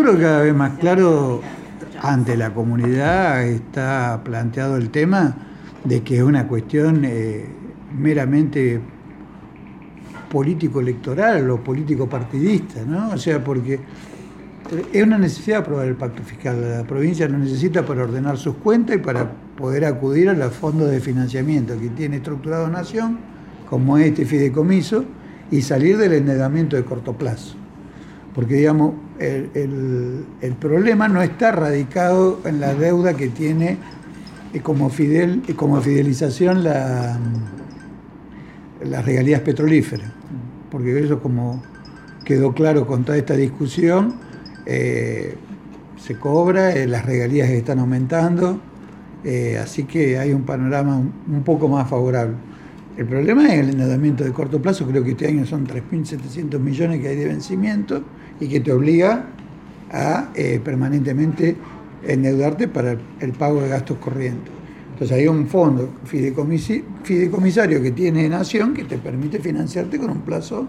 Yo creo que cada vez más claro ante la comunidad está planteado el tema de que es una cuestión meramente político-electoral o político-partidista, ¿no? O sea, porque es una necesidad aprobar el pacto fiscal. La provincia lo necesita para ordenar sus cuentas y para poder acudir a los fondos de financiamiento que tiene estructurado Nación, como este fideicomiso, y salir del endeudamiento de corto plazo. Porque, digamos, el problema no está radicado en la deuda que tiene como fidelización las regalías petrolíferas. Porque eso, como quedó claro con toda esta discusión, se cobra, las regalías están aumentando, así que hay un panorama un poco más favorable. El problema es el endeudamiento de corto plazo. Creo que este año son 3.700 millones que hay de vencimiento y que te obliga a permanentemente endeudarte para el pago de gastos corrientes. Entonces hay un fondo fideicomisario que tiene Nación que te permite financiarte con un plazo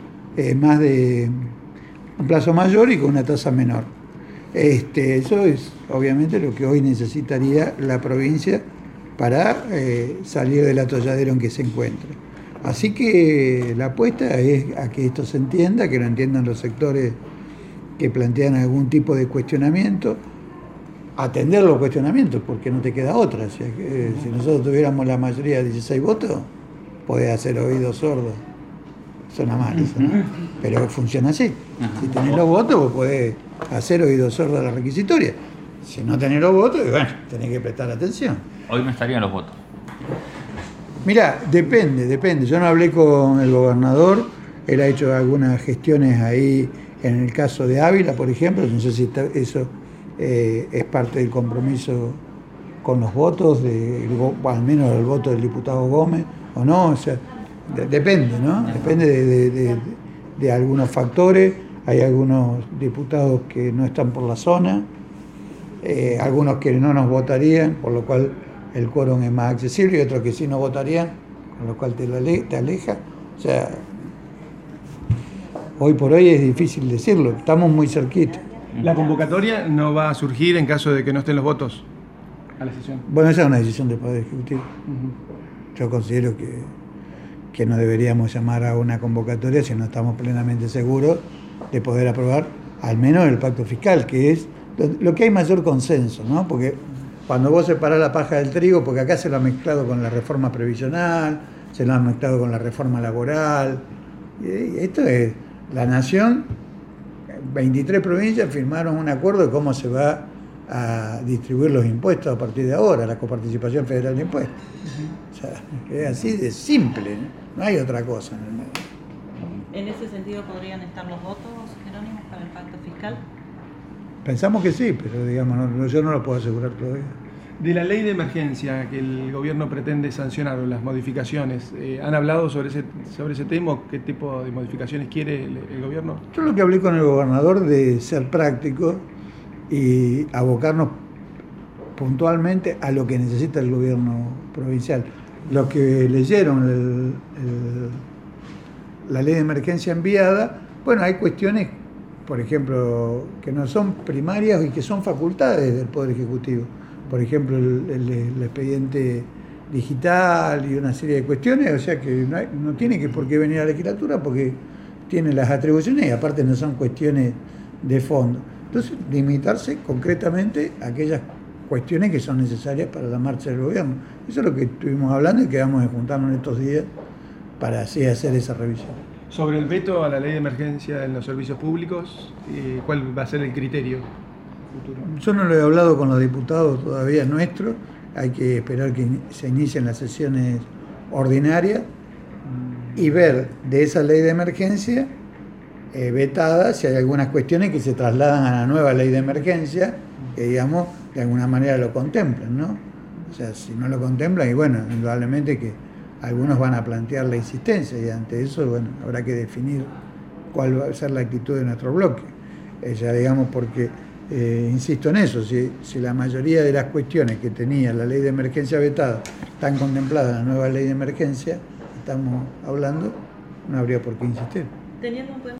un plazo mayor y con una tasa menor. Eso es obviamente lo que hoy necesitaría la provincia para salir del atolladero en que se encuentra. Así que la apuesta es a que esto se entienda, que lo entiendan los sectores que plantean algún tipo de cuestionamiento, atender los cuestionamientos, porque no te queda otra. O sea, que, si nosotros tuviéramos la mayoría de 16 votos, podés hacer oídos sordos. Suena mal eso, ¿no? Pero funciona así. Si tenés los votos, vos podés hacer oídos sordos a la requisitoria. Si no tenés los votos, bueno, tenés que prestar atención. Hoy no estarían los votos. Mirá, depende. Yo no hablé con el gobernador, él ha hecho algunas gestiones ahí en el caso de Ávila, por ejemplo, no sé si eso es parte del compromiso con los votos, al menos el voto del diputado Gómez, o no, o sea, depende, ¿no? Depende de algunos factores. Hay algunos diputados que no están por la zona, algunos que no nos votarían, por lo cual el quórum es más accesible, y otros que sí nos votarían, con lo cual te aleja. O sea, hoy por hoy es difícil decirlo, estamos muy cerquita. ¿La convocatoria no va a surgir en caso de que no estén los votos a la sesión? Bueno, esa es una decisión del Poder Ejecutivo. Yo considero que no deberíamos llamar a una convocatoria si no estamos plenamente seguros de poder aprobar al menos el pacto fiscal, que es lo que hay mayor consenso, ¿no? Porque cuando vos separás la paja del trigo, porque acá se lo ha mezclado con la reforma previsional, se lo ha mezclado con la reforma laboral, y esto es, la Nación, 23 provincias firmaron un acuerdo de cómo se va a distribuir los impuestos a partir de ahora, la coparticipación federal de impuestos. O sea, es así de simple, no hay otra cosa en el medio. ¿En ese sentido podrían estar los votos, Jerónimo, para el pacto fiscal? Pensamos que sí, pero digamos, yo no lo puedo asegurar todavía. De la ley de emergencia que el gobierno pretende sancionar, o las modificaciones, ¿han hablado sobre ese tema? ¿Qué tipo de modificaciones quiere el gobierno? Yo lo que hablé con el gobernador de ser práctico y abocarnos puntualmente a lo que necesita el gobierno provincial. Los que leyeron la ley de emergencia enviada, bueno, hay cuestiones, por ejemplo, que no son primarias y que son facultades del Poder Ejecutivo. Por ejemplo, el expediente digital y una serie de cuestiones, o sea que no tiene por qué venir a la legislatura porque tiene las atribuciones y aparte no son cuestiones de fondo. Entonces, limitarse concretamente a aquellas cuestiones que son necesarias para la marcha del gobierno. Eso es lo que estuvimos hablando y quedamos de juntarnos en estos días para así hacer esa revisión. Sobre el veto a la ley de emergencia en los servicios públicos, ¿cuál va a ser el criterio futuro? Yo no lo he hablado con los diputados todavía nuestros, hay que esperar que se inicien las sesiones ordinarias y ver de esa ley de emergencia vetada si hay algunas cuestiones que se trasladan a la nueva ley de emergencia, que digamos de alguna manera lo contemplan, ¿no? O sea, si no lo contemplan, y bueno, indudablemente que algunos van a plantear la insistencia y ante eso, bueno, habrá que definir cuál va a ser la actitud de nuestro bloque. Ya digamos porque, insisto en eso, si la mayoría de las cuestiones que tenía la ley de emergencia vetada están contempladas en la nueva ley de emergencia, estamos hablando, no habría por qué insistir. Teniendo en cuenta